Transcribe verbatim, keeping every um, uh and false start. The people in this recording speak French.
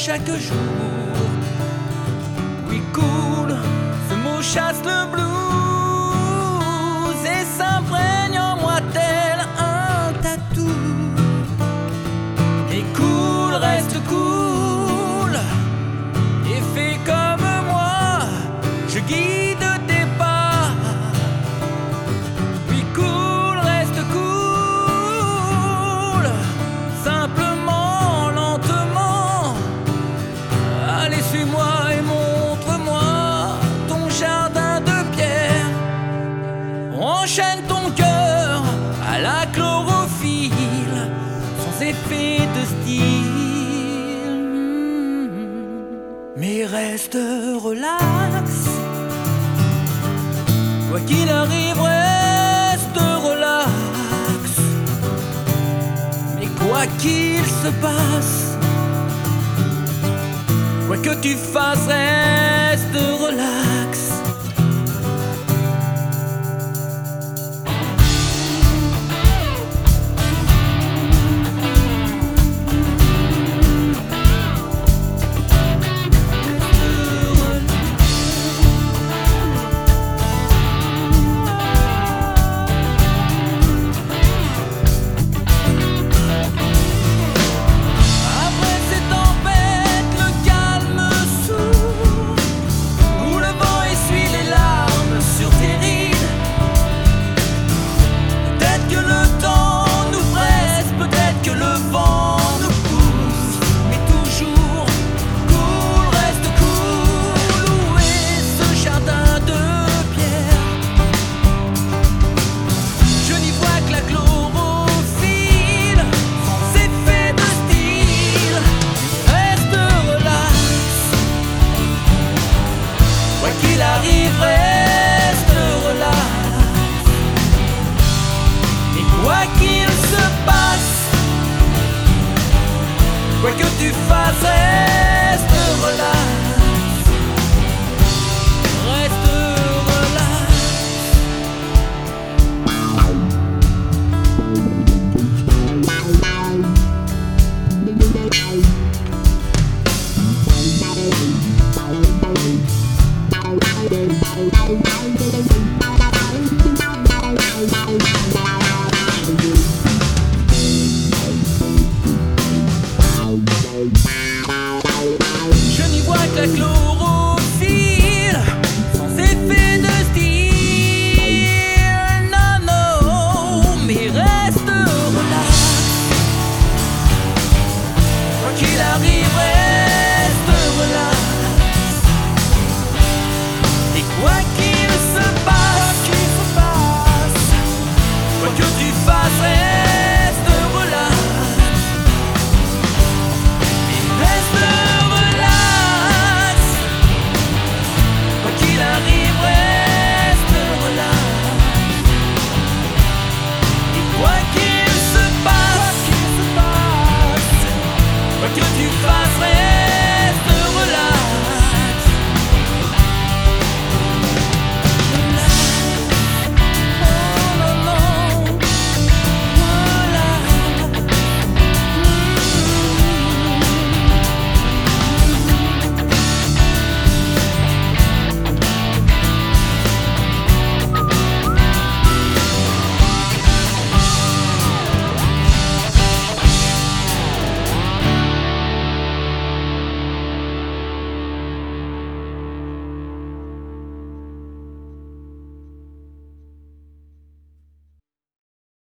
chaque jour. Oui, cool, ce mot chasse le blues et s'imprègne en moi tel un tatou. Et cool, reste cool et fais comme moi, je guide tes pas. Oui, cool, reste cool, simplement, lentement. Allez, suis-moi et montre-moi ton jardin de pierre. Enchaîne ton cœur à la chlorophylle, sans effet de style. Mais reste relax, quoi qu'il arrive, reste relax. Mais quoi qu'il se passe, quoi que tu fasses, reste relax. Reste relax. Et quoi qu'il se passe, quoi que tu fasses,